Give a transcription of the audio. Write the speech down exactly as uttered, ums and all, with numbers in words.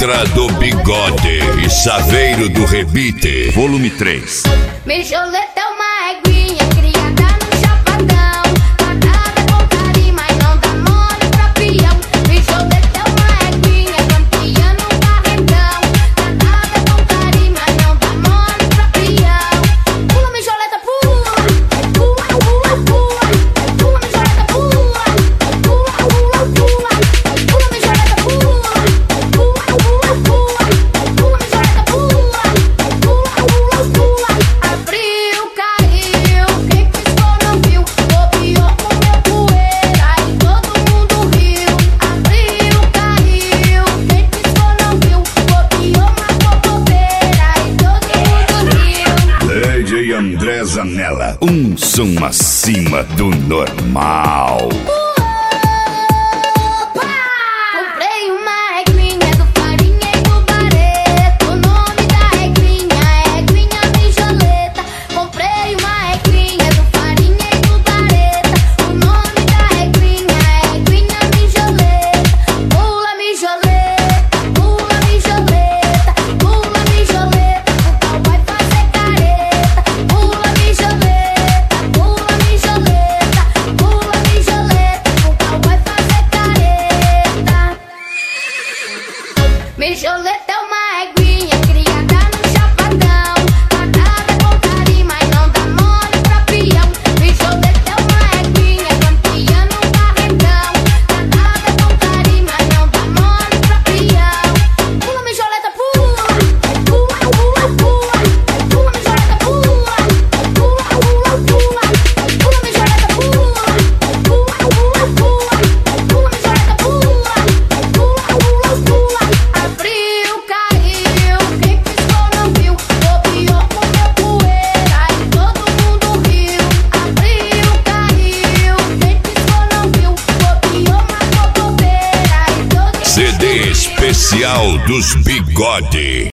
Letra do Bigode e Saveiro do Rebite, volume três. Mijoleta é uma eguinha criada no chapadão, tratada com carinho, mas não dá mole pra peão. Mijoleta é uma eguinha campeã no barrendão, tratada com carinho, mas não dá mole pra peão. Pula, mijoleta, pula, pula, pula, pula, pula, mijoleta, pula, pula, pula, pula, pula, mijoleta, pula, pula, pula, pula, pula, mijoleta, pula, pula, pula, pula. Abriu, caiu, quem piscou não viu, bobeou, comeu poeira e todo mundo riu. Abriu, caiu, quem piscou não viu, bobeou, matou bobeira e todo mundo riu. D J André Zanella, um som acima do normal. Comprei uma eguinha do Farinha e do Barreto. O nome da eguinha é Eguinha Mijoleta. Comprei uma eguinha do Farinha e do Barreto. O nome da eguinha é Eguinha Mijoleta. Pula, mijoleta, pula, mijoleta, pula, mijoleta, o pau vai fazer careta. Pula, mijoleta, pula, mijoleta, pula, mijoleta, o pau vai fazer careta. Mijoleta é uma eguinha criada no chapadão, tratada com carinho, mas não dá mole pra peão. Mijoleta é uma eguinha campeã no barrendão, tratada com carinho, mas não dá mole pra peão. Pula, mijoleta, pula, pula, pula, pula, pula, mijoleta, pula, pula, pula, pula, pula, mijoleta, pula, pula, pula, pula, pula, mijoleta, pula, pula, pula, pula. Abriu, caiu, quem piscou não viu, bobeou, comeu poeira e todo mundo riu. Abriu, caiu, quem piscou não viu, bobeou, matou bobeira e todo mundo riu. C D especial dos Bigode.